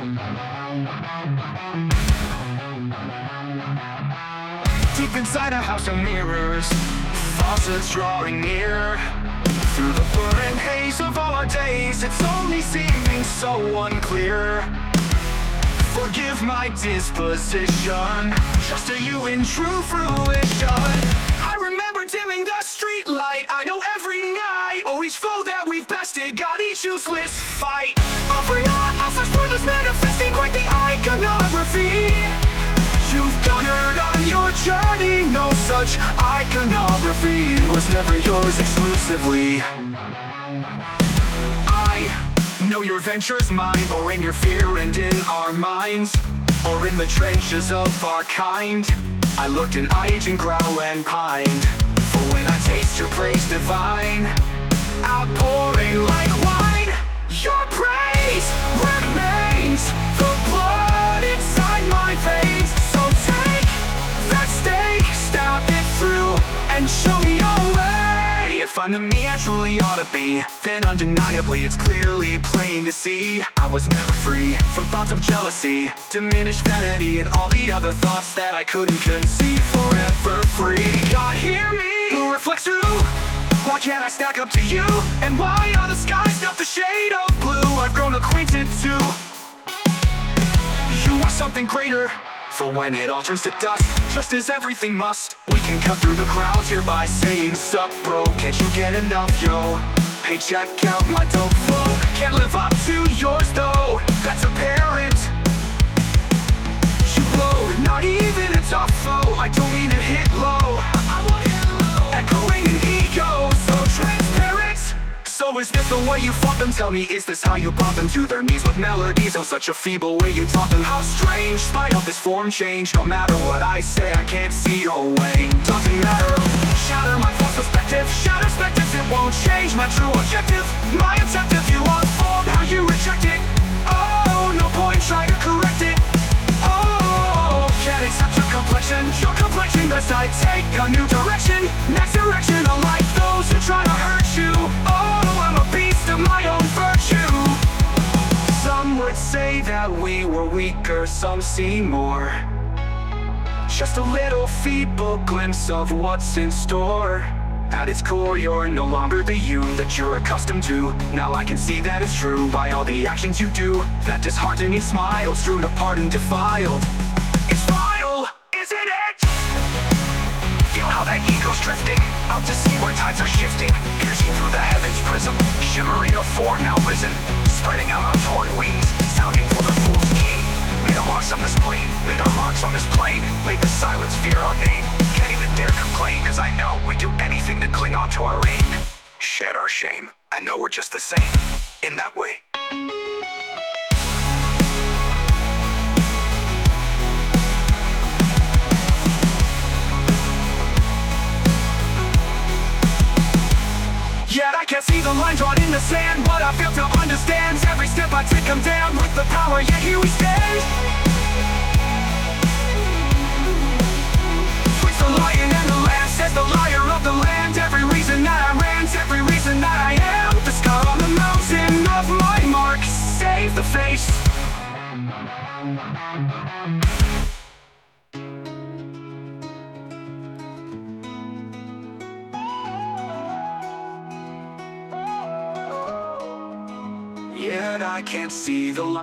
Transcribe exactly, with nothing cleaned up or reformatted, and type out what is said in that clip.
Deep inside a house of mirrors, faucets drawing near. Through the burning haze of all our days, it's only seeming so unclear. Forgive my disposition, just to you in true fruition. I remember dimming the street light, I know every night. Oh, each foe that we've bested got each useless fight. Offering on all such pointless manifesting quite the iconography. You've garnered on your journey no such iconography. It was never yours exclusively. I know your venture's mine, or in your fear and in our minds, or in the trenches of our kind. I looked in age and growl and pined. For when I taste your praise divine, outpouring like wine, your praise remains the blood inside my veins. So take that stake, stab it through, and show me your way. If I'm the me I truly ought to be, then undeniably it's clearly plain to see I was never free from thoughts of jealousy, diminished vanity, and all the other thoughts that I couldn't conceive. Forever free. God, hear me, who reflects through. Why can't I stack up to you? And why are the skies not the shade of blue I've grown acquainted to? You are something greater, for when it all turns to dust, just as everything must, we can cut through the crowds here by saying, sup bro, can't you get enough, yo? Paycheck out my dope flow, can't live up to yours though, that's apparent. You blow, not even a tough foe, I don't mean to hit low, I want hit low. Echoing an ego, so transparent. So is this the way you fought them? Tell me, is this how you brought them to their knees with melodies? Oh, such a feeble way you taught them. How strange, spite of this form change. No matter what I say, I can't see your way. Doesn't matter, shatter my false perspective. Shatter perspectives, it won't change my true objective. My objective, you unfold how you reject it. Oh, no point trying to correct it. Oh, can't accept your complexion. Your complexion, best I take a new direction. Next direction, unlike those who try to hurt you. Oh, I'm a beast of my own virtue. Some would say that we were weaker, some see more. Just a little feeble glimpse of what's in store. At its core, you're no longer the you that you're accustomed to. Now I can see that it's true by all the actions you do. That disheartening smile, strewn apart and defiled. It's vile, isn't it? Feel how that ego's drifting out to see where tides are shifting, piercing through the heavens prism, shimmering a form now risen, spreading out on torn wings, sounding for the fool's king. Made our marks on this plane, made our marks on this plane, made the silence fear our name. Can't even dare complain, cause I know we'd do anything to cling on to our reign. Shed our shame, I know we're just the same, in that way. Yet I can't see the line drawn in the sand. What I fail to understand, every step I take I'm down with the power, yet here we stand. Twixt the lion and the lamb, says the liar of the land. Every reason that I ran, every reason that I am. The scar on the mountain of my mark, save the face. Yet I can't see the light.